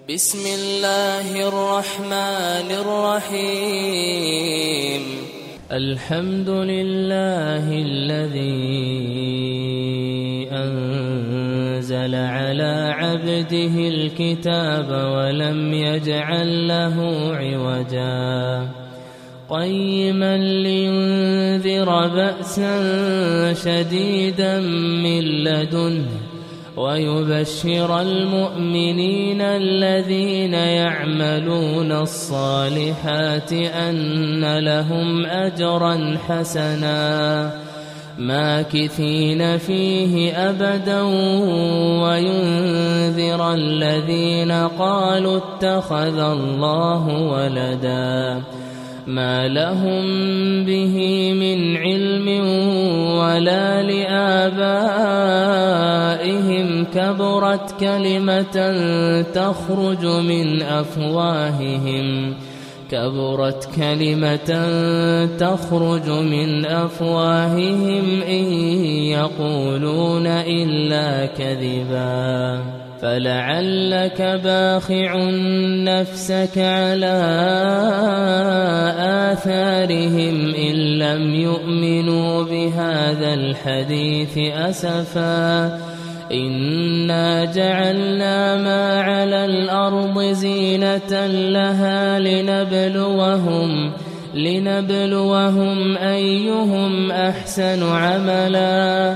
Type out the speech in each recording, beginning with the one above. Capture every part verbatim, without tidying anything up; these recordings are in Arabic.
بسم الله الرحمن الرحيم. الحمد لله الذي أنزل على عبده الكتاب ولم يجعل له عوجا قيما لينذر بأسا شديدا من لدنه ويبشر المؤمنين الذين يعملون الصالحات أن لهم أجرا حسنا ماكثين فيه أبدا وينذر الذين قالوا اتخذ الله ولدا ما لهم به من علم ولا لآبائهم كبرت كلمة تخرج من أفواههم كبرت كلمة تخرج من أفواههم إن يقولون إلا كذبا فلعلك باخع نفسك على آثارهم إن لم يؤمنوا بهذا الحديث أسفا إنا جعلنا ما على الأرض زينة لها لنبلوهم لنبلوهم أيهم أحسن عملا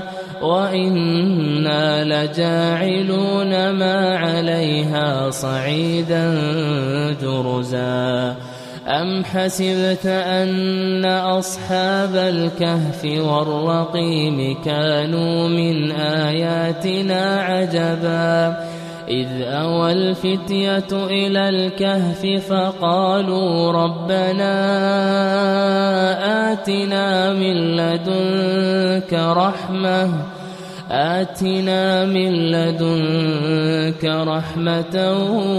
وإنا لجاعلون ما عليها صعيدا جرزا أم حسبت أن أصحاب الكهف والرقيم كانوا من آياتنا عجبا إذ أوى الفتية إلى الكهف فقالوا ربنا آتنا من لدنك رحمة آتنا من لدنك رحمة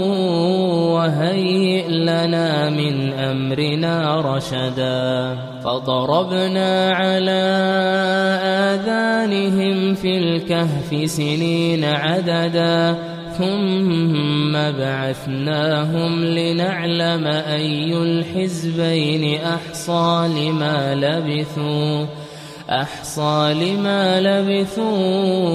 وهيئ لنا من أمرنا رشدا فضربنا على آذانهم في الكهف سنين عددا ثم بعثناهم لنعلم أي الحزبين أحصى لما لبثوا أحصى لما لبثوا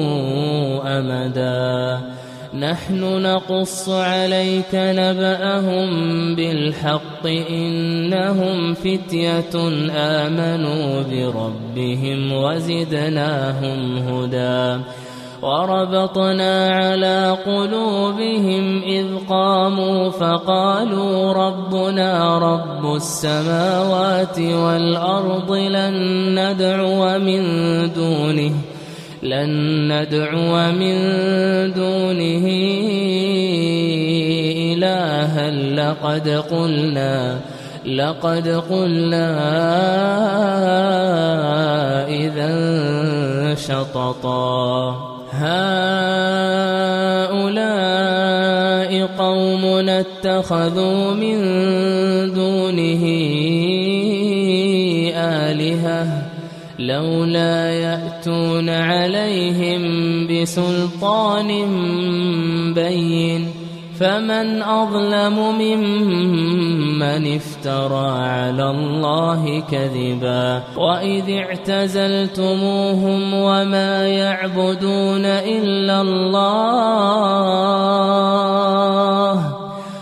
أمدا نحن نقص عليك نبأهم بالحق إنهم فتية آمنوا بربهم وزدناهم هدى وربطنا على قلوبهم إذ قاموا فقالوا ربنا رب السماوات والأرض لن ندعو من دونه لن ندعو من دونه إلها لقد قلنا لقد قلنا إذا شططا هؤلاء قوم اتخذوا من دونه آلهة لولا يأتون عليهم بسلطان بين فمن أظلم ممن افترى على الله كذبا وإذ اعتزلتموهم وما يعبدون إلا الله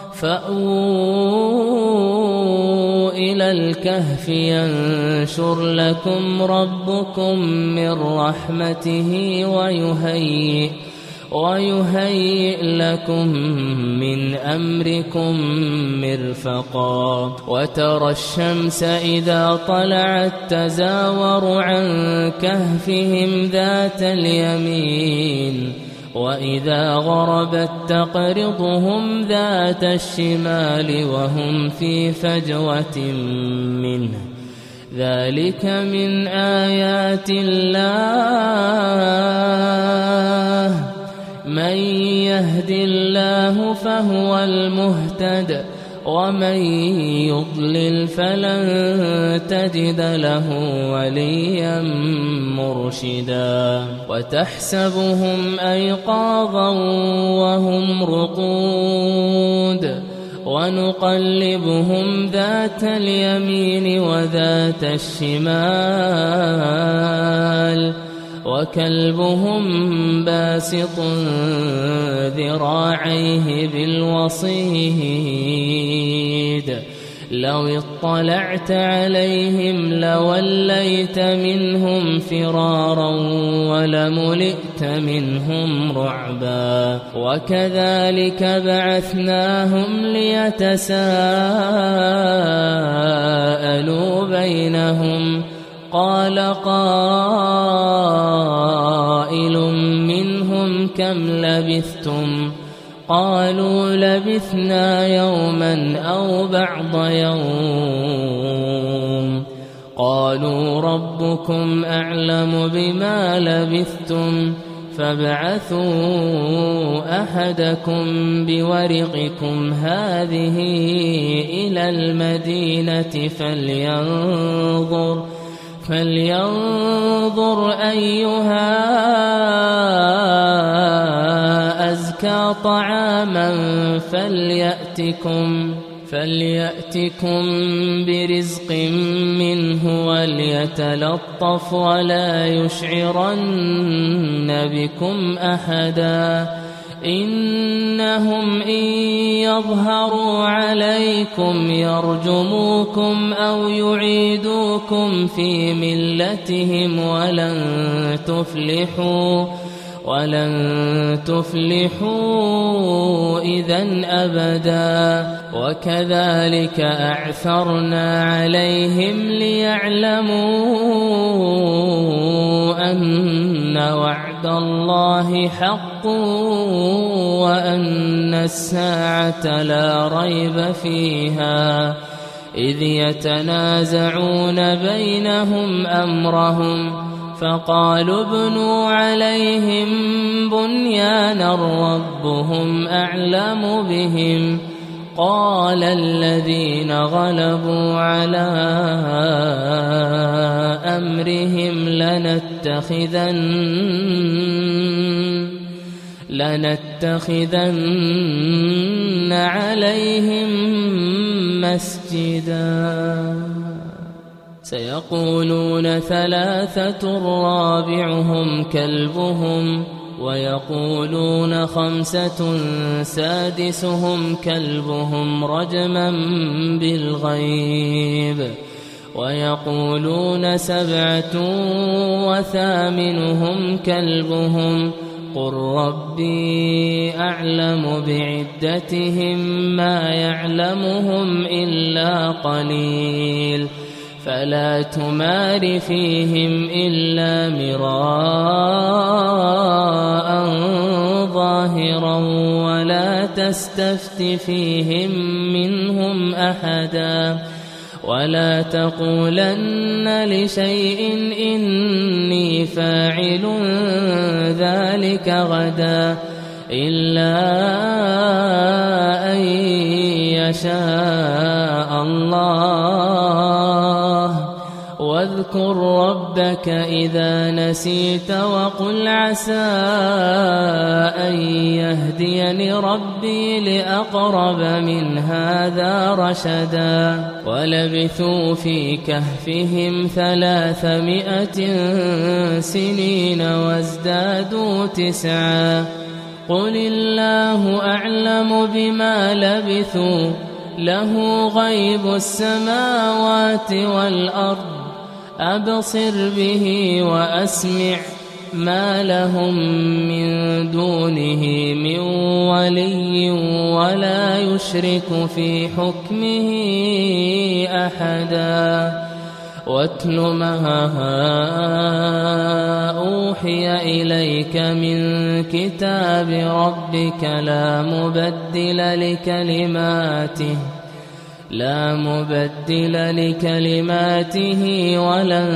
فأووا إلى الكهف ينشر لكم ربكم من رحمته ويهيئ ويهيئ لكم من أمركم مرفقا وترى الشمس إذا طلعت تزاور عن كهفهم ذات اليمين وإذا غربت تقرضهم ذات الشمال وهم في فجوة منه ذلك من آيات الله من يهد الله فهو المهتد ومن يضلل فلن تجد له وليا مرشدا وتحسبهم أيقاظا وهم رقود ونقلبهم ذات اليمين وذات الشمال وكلبهم باسط ذراعيه بالوصيد لو اطلعت عليهم لوليت منهم فرارا ولملئت منهم رعبا وكذلك بعثناهم ليتساءلوا بينهم قال قائل منهم كم لبثتم قالوا لبثنا يوما أو بعض يوم قالوا ربكم أعلم بما لبثتم فابعثوا أحدكم بورقكم هذه إلى المدينة فلينظر فلينظر أيها أزكى طعاما فليأتكم فليأتكم برزق منه وليتلطف ولا يشعرن بكم أحدا إنهم إن يظهروا عليكم يرجموكم أو يعيدوكم في ملتهم ولن تفلحوا ولن تفلحوا إذن أبدا وكذلك أعثرنا عليهم ليعلموا أن وعد الله حق وأن الساعة لا ريب فيها إذ يتنازعون بينهم أمرهم فقالوا ابنوا عليهم بنيانا ربهم أعلم بهم قال الذين غلبوا على أمرهم لنتخذن لنتخذن عليهم مسجدا سيقولون ثلاثة رابعهم كلبهم ويقولون خمسة سادسهم كلبهم رجما بالغيب ويقولون سبعة وثامنهم كلبهم قل ربي أعلم بعدتهم ما يعلمهم إلا قليل فلا تمار فيهم إلا مراء ظاهرا ولا تستفت فيهم منهم أحدا ولا تقولن لشيء إني فاعل ذلك غدا إلا أن يشاء الله واذكر ربك إذا نسيت وقل عسى أن يهديني ربي لأقرب من هذا رشدا ولبثوا في كهفهم ثلاثمائة سنين وازدادوا تسعا قل الله أعلم بما لبثوا له غيب السماوات والأرض أبصر به وأسمع ما لهم من دونه من ولي ولا يشرك في حكمه أحدا واتل ما أوحي إليك من كتاب ربك لا مبدل لكلماته لا مبدل لكلماته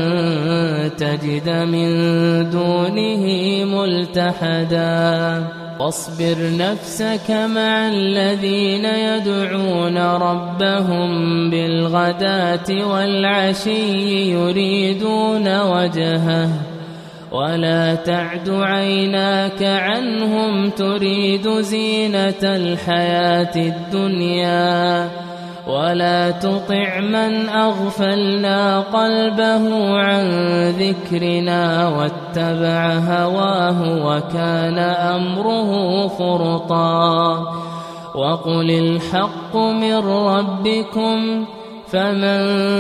ولن تجد من دونه ملتحدا واصبر نفسك مع الذين يدعون ربهم بالغداة والعشي يريدون وجهه ولا تعد عيناك عنهم تريد زينة الحياة الدنيا ولا تطع من أغفلنا قلبه عن ذكرنا واتبع هواه وكان أمره فرطا وقل الحق من ربكم فمن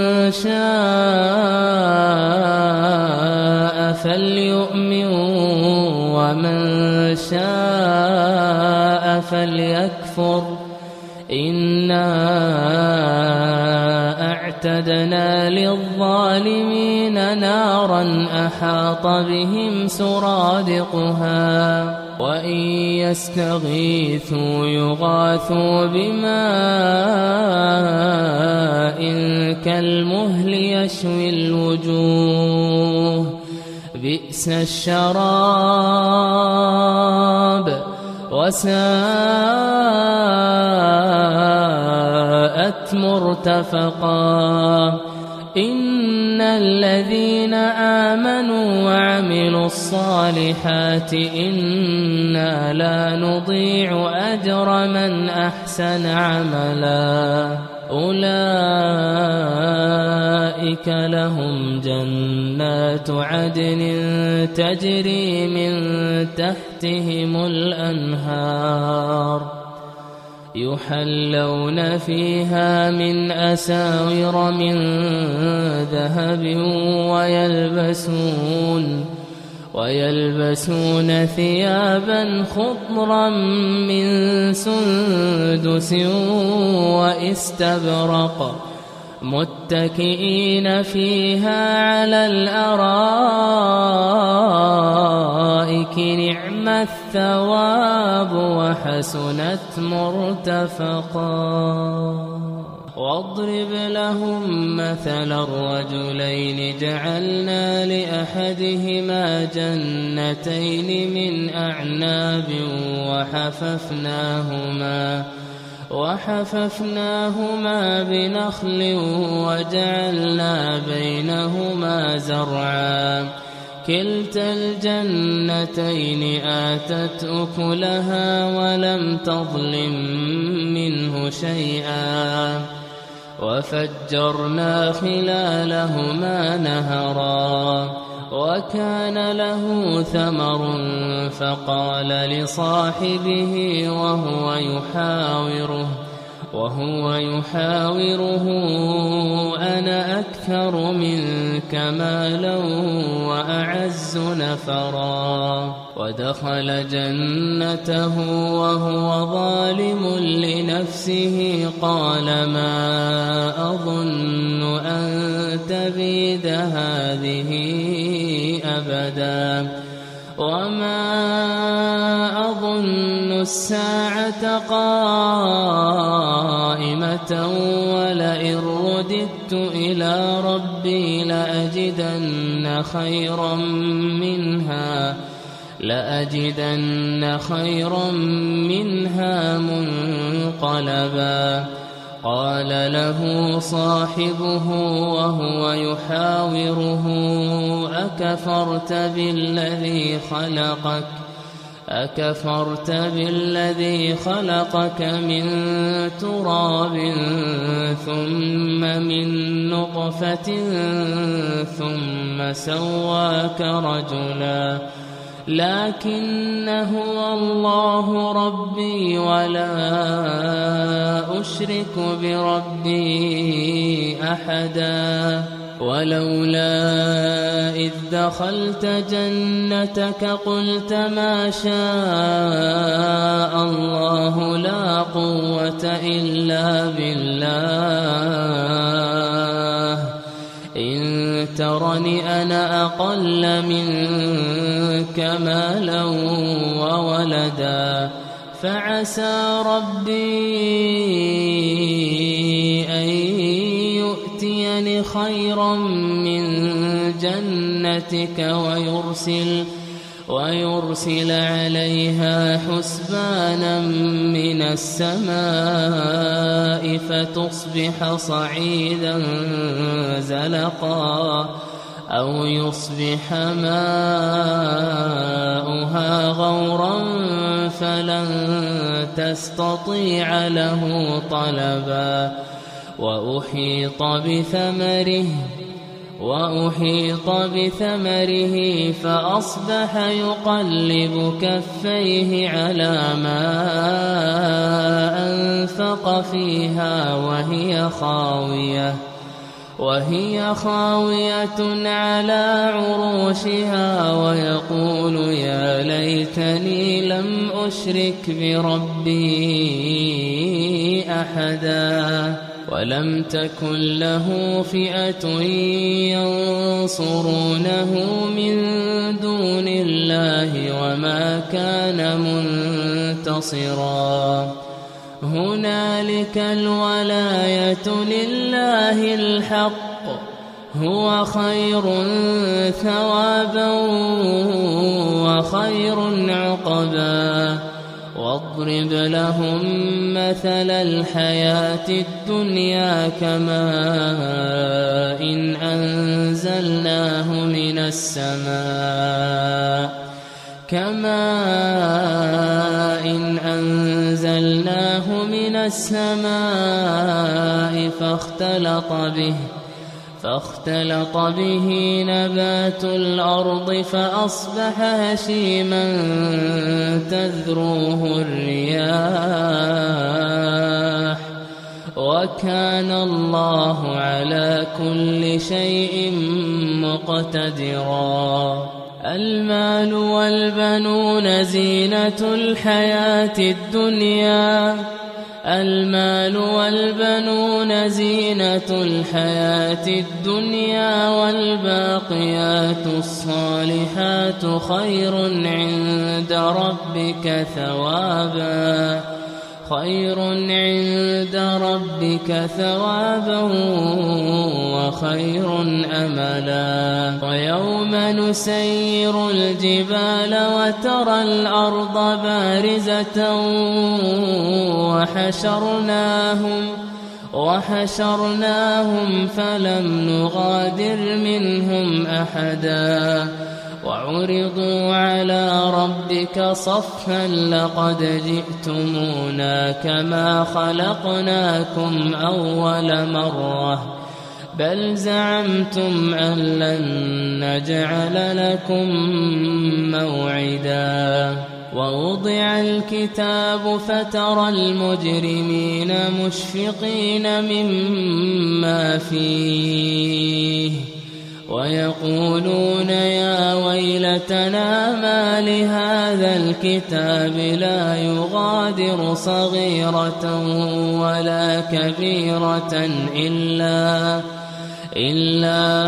شاء فليؤمن ومن شاء فليكفر إنا أعتدنا للظالمين نارا أحاط بهم سرادقها وإن يستغيثوا يغاثوا بماء كالمهل يشوي الوجوه بئس الشراب وساءت مرتفقا إن الذين آمنوا وعملوا الصالحات إنا لا نضيع أجر من أحسن عملا أولئك لهم جنات عدن تجري من تحتهم الأنهار يحلون فيها من أساور من ذهب ويلبسون ويلبسون ثيابا خضرا من سندس واستبرق متكئين فيها على الأرائك نعم الثواب وحسنت مرتفقا واضرب لهم مثل الرجلين جعلنا لأحدهما جنتين من أعناب وحففناهما وحففناهما بنخل وجعلنا بينهما زرعا كلتا الجنتين آتت أكلها ولم تظلم منه شيئا وفجرنا خلالهما نهرا وكان له ثمر فقال لصاحبه وهو يحاوره وهو يحاوره أنا أكثر منك مالا وأعز نفرا ودخل جنته وهو ظالم لنفسه قال ما أظن أن تبيد هذه أبدا وما أظن الساعة قائمة ولئن رددت إلى ربي لأجدن خيرا منها لأجدن خيرا منها منقلبا قال له صاحبه وهو يحاوره أكفرت بالذي خلقك أكفرت بالذي خلقك من تراب ثم من نطفة ثم سواك رجلا لكن هو الله ربي ولا أشرك بربي أحدا ولولا إذ دخلت جنتك قلت ما شاء الله لا قوة إلا بالله إن ترني أنا أقل منك مالا وولدا فعسى ربي أن يؤتيني خيرا من جنتك ويرسل ويرسل عليها حسبانا من السماء فتصبح صعيدا زلقا أو يصبح ماؤها غورا فلن تستطيع له طلبا وأحيط بثمره وأحيط بثمره فأصبح يقلب كفيه على ما أنفق فيها وهي خاوية وهي خاوية على عروشها ويقول يا ليتني لم أشرك بربي أحدا ولم تكن له فئة ينصرونه من دون الله وما كان منتصرا هنالك الولاية لله الحق هو خير ثوابا وخير عقبا واضرب لهم مثل الحياة الدنيا كماء إن أنزلناه من السماء كماء إن أنزلناه من السماء فاختلط به فاختلط به نبات الأرض فأصبح هشيما تذروه الرياح وكان الله على كل شيء مقتدرا المال والبنون زينة الحياة الدنيا المال والبنون زينة الحياة الدنيا والباقيات الصالحات خير عند ربك ثوابا خير عند ربك ثوابا وخير أملا ويوم نسير الجبال وترى الأرض بارزة وحشرناهم وحشرناهم فلم نغادر منهم أحدا وعرضوا على ربك صفا لقد جئتمونا كما خلقناكم أول مرة بل زعمتم أن لن نجعل لكم موعدا ووضع الكتاب فترى المجرمين مشفقين مما فيه ويقولون يا ويلتنا ما لهذا الكتاب لا يغادر صغيرة ولا كبيرة إلا إلا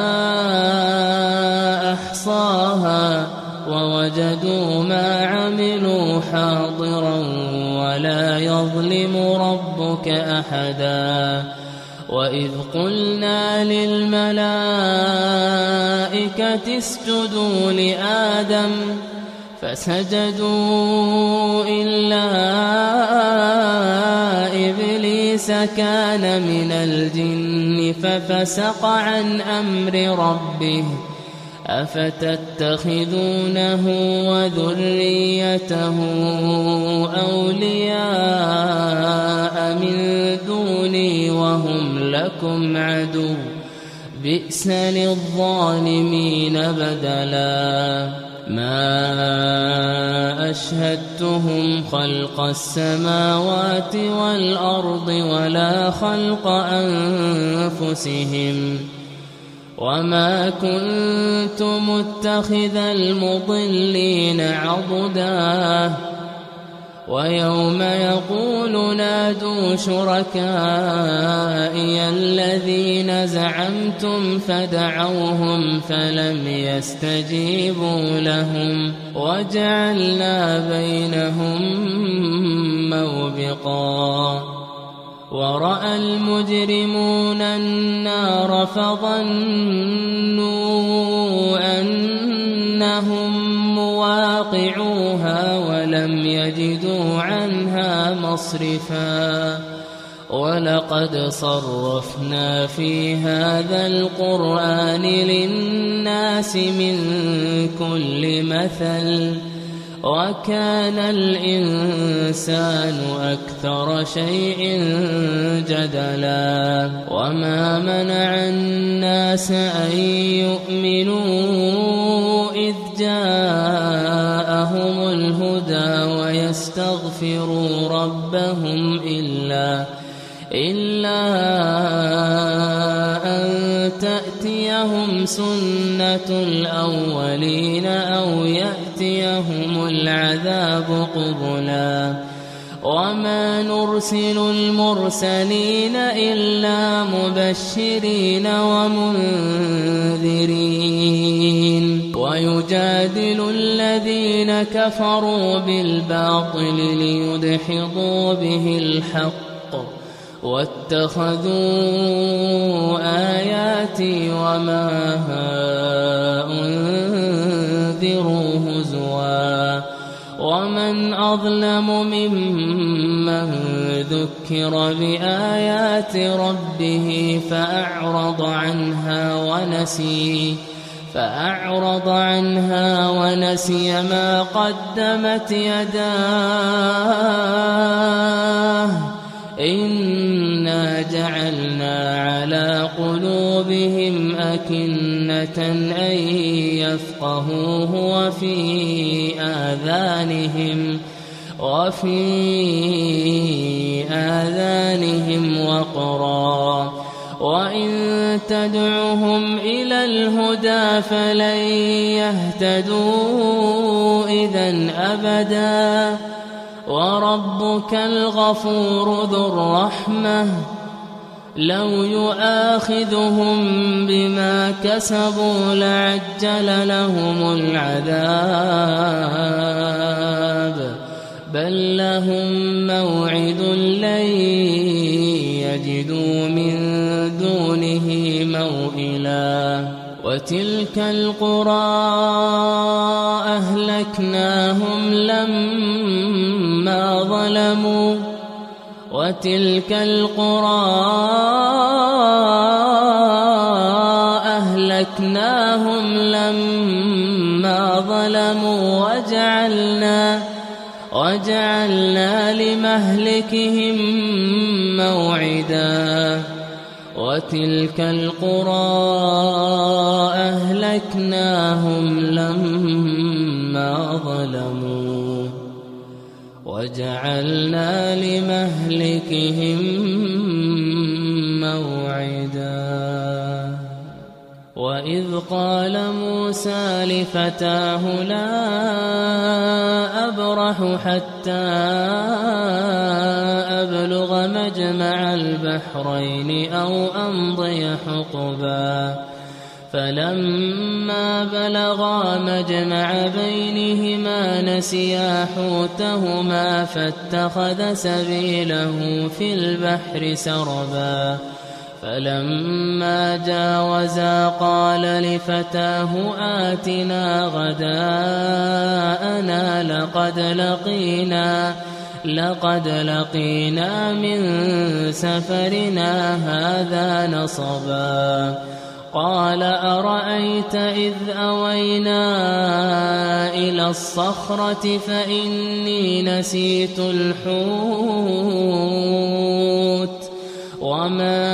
أحصاها ووجدوا ما عملوا حاضرا ولا يظلم ربك أحدا وإذ قلنا للملائكة اسجدوا لآدم فسجدوا إلا إبليس كان من الجن ففسق عن أمر ربه أفتتخذونه وذريته أولياء من دوني وهم لكم عدو بئس للظالمين بدلا ما أشهدتهم خلق السماوات والأرض ولا خلق أنفسهم وما كنت متخذ المضلين عضدا ويوم يقول نادوا شركائي الذين زعمتم فدعوهم فلم يستجيبوا لهم وجعلنا بينهم موبقا ورأى المجرمون النار فظنوا أنهم فأطيعوها ولم يجدوا عنها مصرفا ولقد صرفنا في هذا القرآن للناس من كل مثل وكان الإنسان أكثر شيء جدلا وما منع الناس أن يؤمنوا إذ جاءهم الهدى ويستغفروا ربهم إلا إلا أن تأتيهم سنة الأولين أو يأتيهم العذاب قبلا وما نرسل المرسلين إلا مبشرين ومنذرين ويجادل الذين كفروا بالباطل ليدحضوا به الحق واتخذوا آياتي وما أنذروا هزوا ومن أظلم ممن ذكر بآيات ربه فأعرض عنها ونسي فأعرض عنها ونسي ما قدمت يداه إنا جعلنا على قلوبهم أكنة أن يفقهوه وفي آذانهم وفي آذانهم وقرا وإن تدعهم إلى الهدى فلن يهتدوا إذن أبدا وربك الغفور ذو الرحمة لو يؤاخذهم بما كسبوا لعجل لهم العذاب بل لهم موعد لن يجدوا من دونه موئلا وتلك القرى أهلكناهم لما ظلموا وتلك القرى أهلكناهم لما ظلموا وجعلنا وجعلنا لمهلكهم موعدا وتلك القرى أهلكناهم لما ظلموا وجعلنا لمهلكهم موعدا وإذ قال موسى لفتاه لا أبرح حتى أبلغ مجمع البحرين أو أمضي حقبا فلما بلغا مجمع بينهما نسيا حوتهما فاتخذ سبيله في البحر سربا فلما جاوزا قال لفتاه آتنا غداءنا لقد لقينا لقد لقينا من سفرنا هذا نصبا قال أرأيت إذ أوينا إلى الصخرة فإني نسيت الحوت وما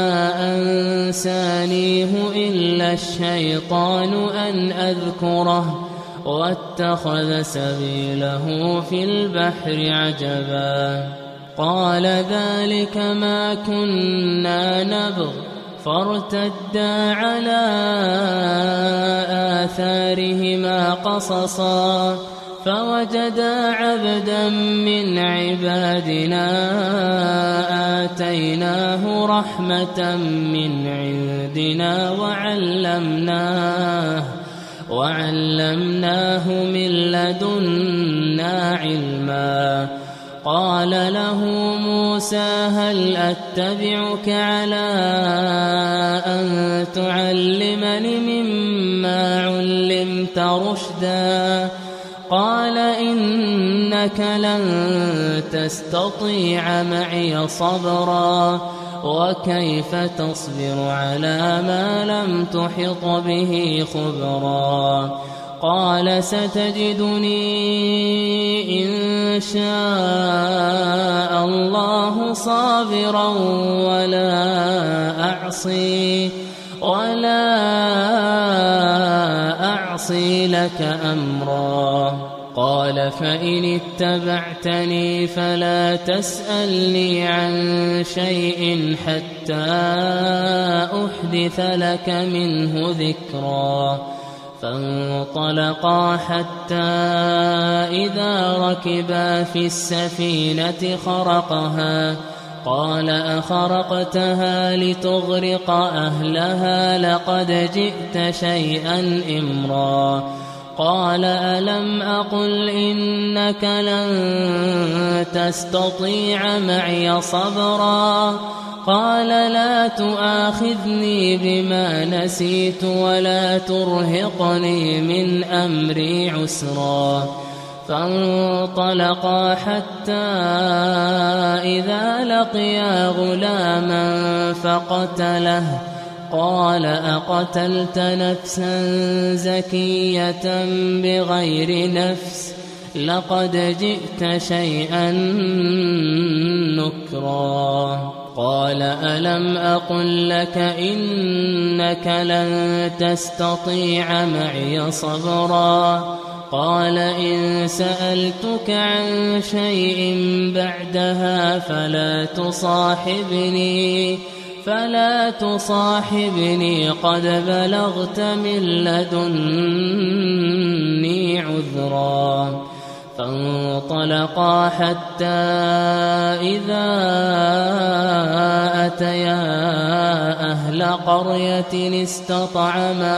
أنسانيه إلا الشيطان أن أذكره واتخذ سبيله في البحر عجبا قال ذلك ما كنا نبغ فارتدا على آثارهما قصصا فوجدا عبدا من عبادنا آتيناه رحمة من عندنا وعلمناه وعلمناه من لدنا علما قال له موسى هل أتبعك على أن تعلمني مما علمت رشدا قال إنك لن تستطيع معي صبرا وكيف تصبر على ما لم تحط به خبرا قال ستجدني إن شاء الله صابرا ولا أعصي ولا أعصي لك أمرا قال فإن اتبعتني فلا تسألني عن شيء حتى أحدث لك منه ذكرا فانطلقا حتى إذا ركبا في السفينة خرقها قال أخرقتها لتغرق أهلها لقد جئت شيئا إمرا قال ألم أقل إنك لن تستطيع معي صبرا قال لا تؤاخذني بما نسيت ولا ترهقني من أمري عسرا فانطلقا حتى إذا لقيا غلاما فقتله قال أقتلت نفسا زكية بغير نفس لقد جئت شيئا نكرا قال ألم أقل لك إنك لن تستطيع معي صبرا قال إن سألتك عن شيء بعدها فلا تصاحبني فلا تصاحبني قد بلغت من لدني عذرا فانطلقا حتى إذا أتيا أهل قرية استطعما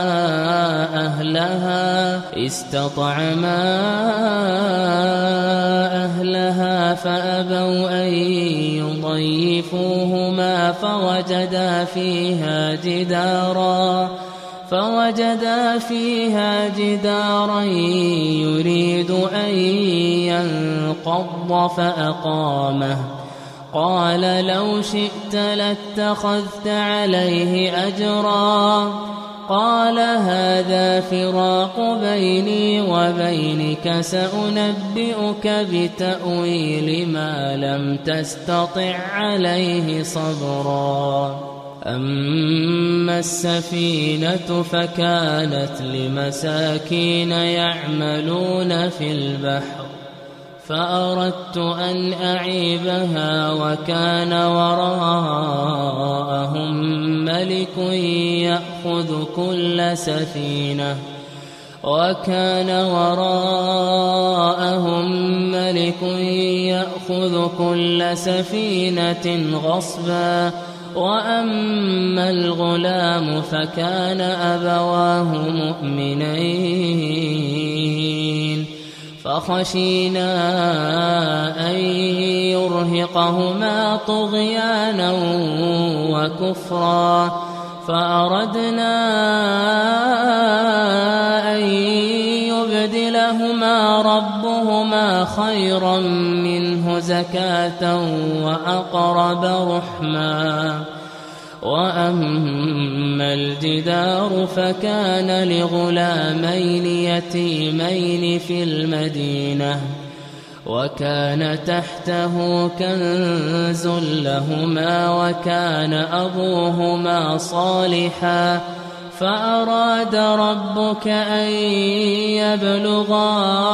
أهلها استطعما أهلها فأبوا أن يضيفوهما فوجدا فيها جدارا فوجدا فيها جدارا يريد أن ينقض فأقامه قال لو شئت لاتخذت عليه أجرا قال هذا فراق بيني وبينك سأنبئك بتأويل ما لم تستطع عليه صبرا أما السفينة فكانت لمساكين يعملون في البحر فأردت أن أعيبها وكان وراءهم ملك يأخذ كل سفينة وكان وراءهم ملك يأخذ كل سفينة غصبا وأما الغلام فكان أبواه مؤمنين فخشينا أن يرهقهما طغيانا وكفرا فأردنا أن يبدلهما ربهما خيرا منه زكاة وأقرب رحما وأما الجدار فكان لغلامين يتيمين في المدينة وكان تحته كنز لهما وكان أبوهما صالحا فأراد ربك أن يبلغا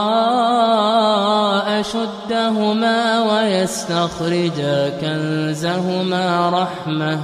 أشدهما ويستخرجا كنزهما رحمة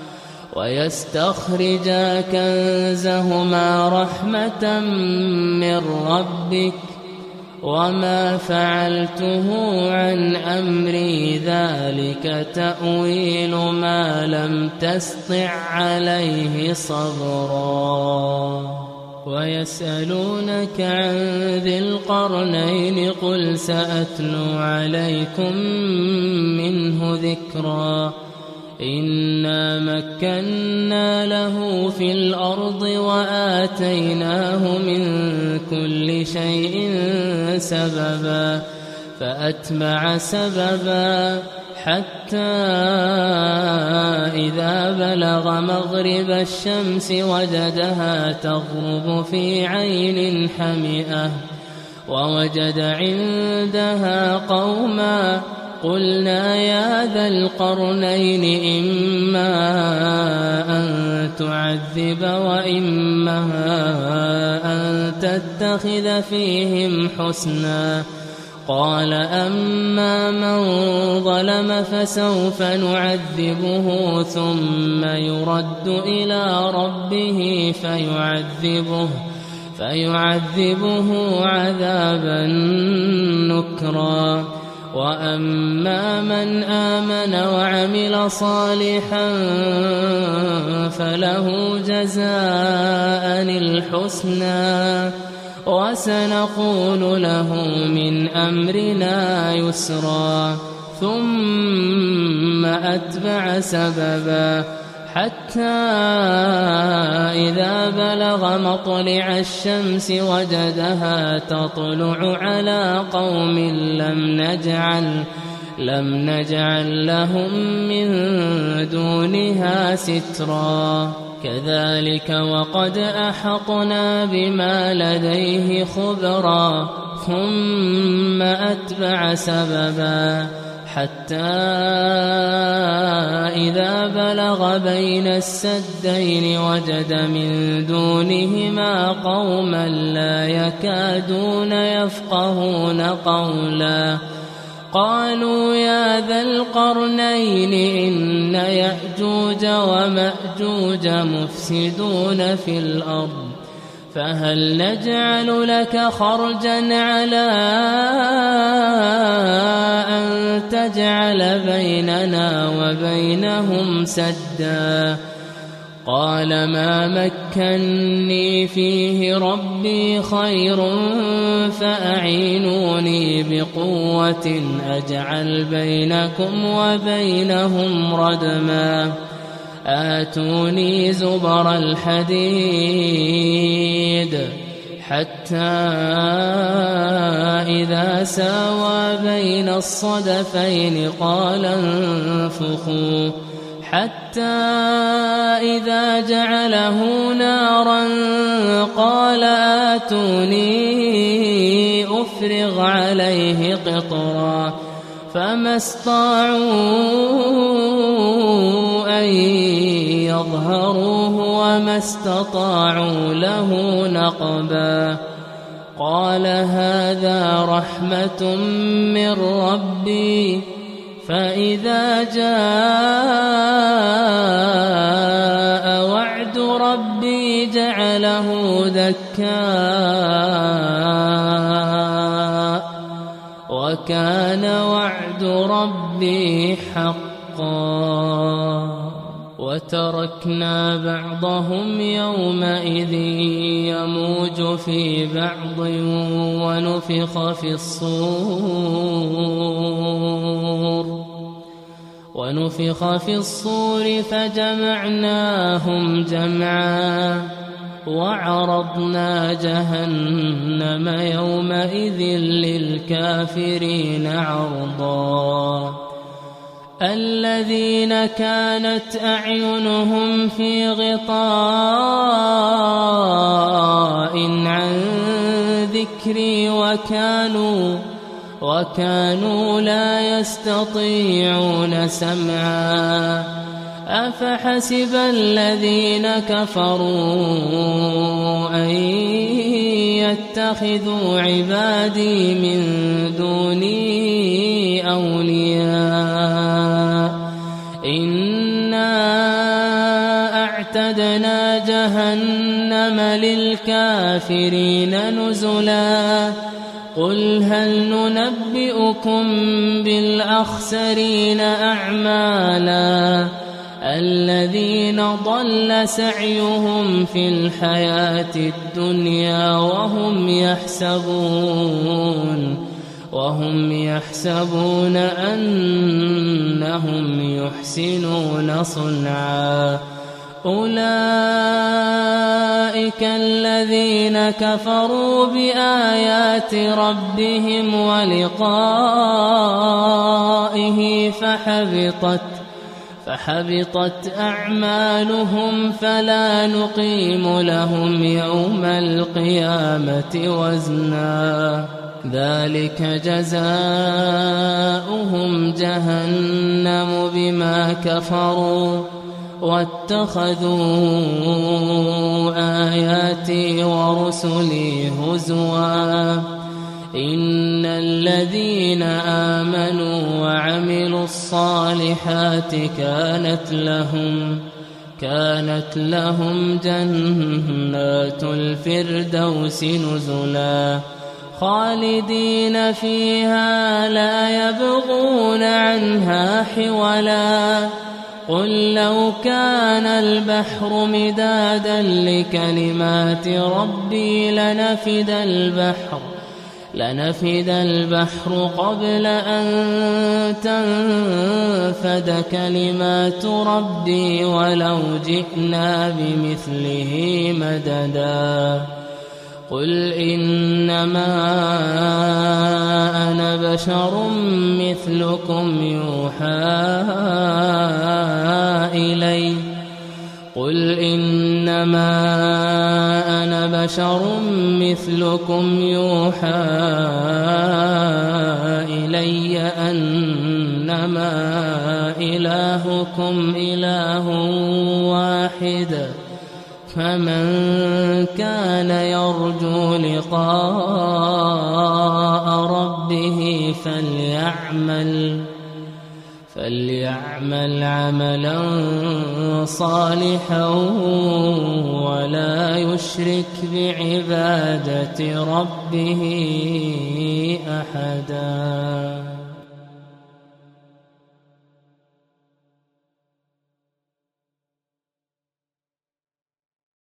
ويستخرجا كنزهما رحمة من ربك وما فعلته عن أمري ذلك تأويل ما لم تسطع عليه صبرا ويسألونك عن ذي القرنين قل سأتلو عليكم منه ذكرا إنا مكنا له في الأرض وآتيناه من كل شيء سببا فأتبع سببا حتى إذا بلغ مغرب الشمس وجدها تغرب في عين حمئة ووجد عندها قوما قلنا يا ذا القرنين إما أن تعذب وإما أن تتخذ فيهم حسنا قال أما من ظلم فسوف نعذبه ثم يرد إلى ربه فيعذبه فيعذبه عذابا نكرا وأما من آمن وعمل صالحا فله جزاء الحسنى وسنقول له من أمرنا يسرا ثم أتبع سببا حتى إذا بلغ مطلع الشمس وجدها تطلع على قوم لم نجعل لم نجعل لهم من دونها سترا كذلك وقد أحطنا بما لديه خبرا ثم أتبع سببا حتى إذا بلغ بين السدين وجد من دونهما قوما لا يكادون يفقهون قولا قالوا يا ذا القرنين إن يأجوج ومأجوج مفسدون في الأرض فهل نجعل لك خرجا على أن تجعل بيننا وبينهم سدا قال ما مكني فيه ربي خير فأعينوني بقوة أجعل بينكم وبينهم ردما آتوني زبر الحديد حتى إذا ساوى بين الصدفين قال انفخوا حتى إذا جعله نارا قال آتوني أفرغ عليه قطرا فما استطاعوا أن يظهروه وما استطاعوا له نقبا قال هذا رحمة من ربي فإذا جاء وعد ربي جعله دكاء وكان وعد ربي حقا وتركنا بعضهم يومئذ يموج في بعض ونفخ في الصور ونفخ في الصور فجمعناهم جمعا وعرضنا جهنم يومئذ للكافرين عرضا الذين كانت أعينهم في غطاء عن ذكري وكانوا وكانوا لا يستطيعون سمعا أفحسب الذين كفروا أن يتخذوا عبادي من دوني أولياء إنا أعتدنا جهنم للكافرين نزلا قل هل ننبئكم بالأخسرين أعمالا الذين ضل سعيهم في الحياة الدنيا وهم يحسبون وهم يحسبون أنهم يحسنون صنعا أولئك الذين كفروا بآيات ربهم ولقائه فحبطت فحبطت أعمالهم فلا نقيم لهم يوم القيامة وزنا ذلك جزاؤهم جهنم بما كفروا واتخذوا آياتي ورسلي هزوا إن الذين آمنوا وعملوا الصالحات كانت لهم كانت لهم جنات الفردوس نزلا خالدين فيها لا يبغون عنها حولا قل لو كان البحر مدادا لكلمات ربي لنفد البحر لنفد البحر قبل أن تنفد كلمات ربي ولو جئنا بمثله مددا قل إنما أنا بشر مثلكم يوحى إلي قل إنما أنا بشر مثلكم يوحى إلي أنما إلهكم إله واحد فمن كان يرجو لقاء ربه فليعمل فليعمل عملا صالحا ولا يشرك بعبادة ربه أحدا.